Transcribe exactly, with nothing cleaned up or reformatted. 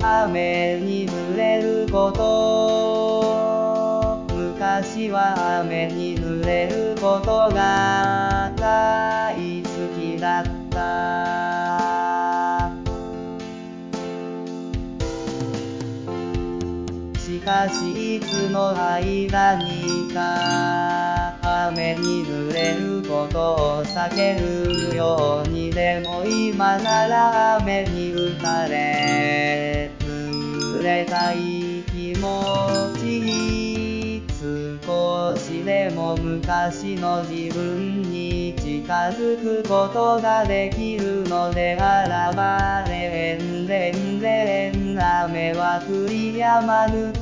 雨に濡れること。昔は雨に濡れることが大好きだった。しかしいつの間にか雨に濡れることを避けるように。でも今なら雨に打たれ濡れたい気持ち。少しでも昔の自分に近づくことができるのであらば、れんれんれん雨は降り止まぬ